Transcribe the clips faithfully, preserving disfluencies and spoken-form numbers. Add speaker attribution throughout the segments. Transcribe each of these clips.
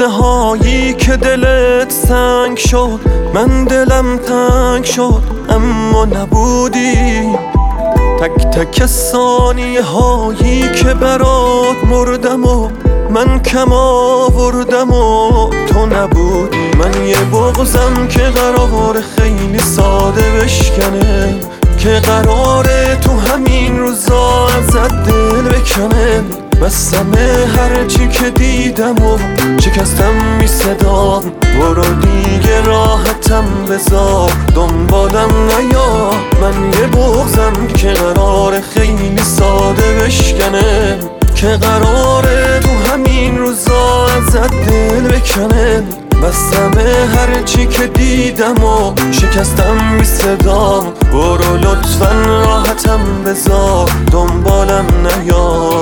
Speaker 1: لحظه هایی که دلت سنگ شد، من دلم تنگ شد اما نبودی. تک تک ثانیه هایی که برات مردم و من کم آوردم و تو نبودی. من یه بغضم که قرار خیلی ساده بشکنه، که قراره تو همین روزا ازت دل بکنه. بستم هرچی که دیدم و شکستم می صدام. برو دیگه راحتم بذار دنبالم نیا. من یه بغضم که قرار خیلی ساده بشکنه، که قراره تو همین روزا ازت دل بکنه. بستم هرچی که دیدم و شکستم می صدام. برو لطفاً راحتم بذار دنبالم نیا.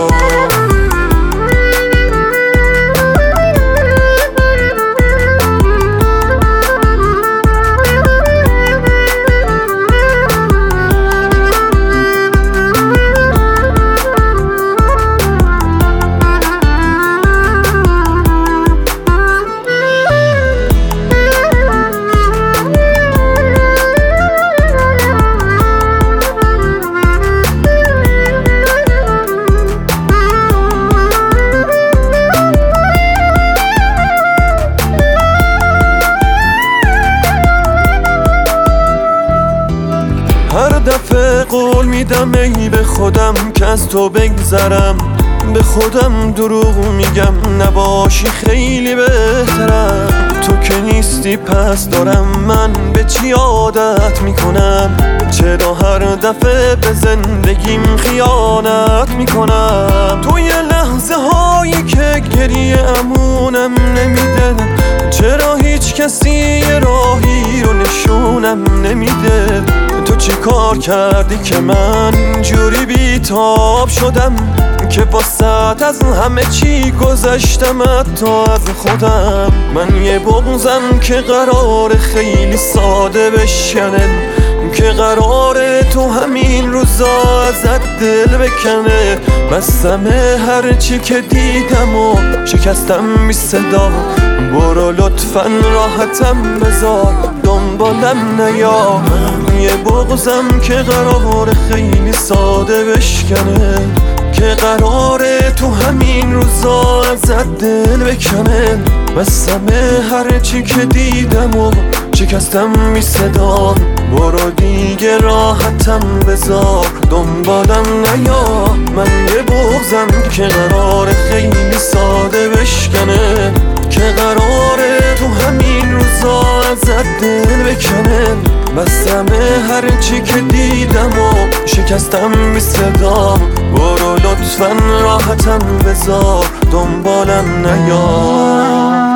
Speaker 1: هر دفعه قول میدم ای به خودم که از تو بگذرم، به خودم دروغ میگم نباشی خیلی بهترم. تو که نیستی پس دارم من به چی عادت میکنم؟ چرا هر دفعه به زندگیم خیانت میکنم؟ تو یه لحظه هایی که گریه امونم نمیده، چرا هیچ کسی یه راهی رو نشونم نمیده؟ تو چی کار کردی که من جوری بیتاب شدم، که واسط از همه چی گذشتم حتی از خودم؟ من یه بغضم که قرار خیلی ساده بشکنه، که قراره تو همین روزا ازت دل بکنه. بستم هرچی که دیدم و شکستم می صدا. برو لطفاً راحتم بذار دنبالم نیا. من یه بغضم که قرار خیلی ساده بشکنه، که قراره تو همین روزا ازت دل بکنه. بستم هرچی که دیدم و شکستم می صدام. برو دیگه راحتم بذار دنبالم نیا. من یه بغضم که قرار خیلی ساده بشکنه، که قراره تو همین روزا ازت دل بکنه. بستم هرچی که دیدم و شکستم می صدام. برو لطفاً راحتم بذار دنبالم نیا.